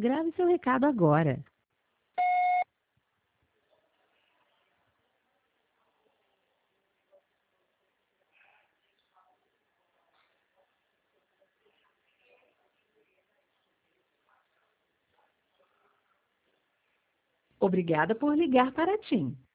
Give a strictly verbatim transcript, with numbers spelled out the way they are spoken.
Grave seu recado agora. Obrigada por ligar para a TIM.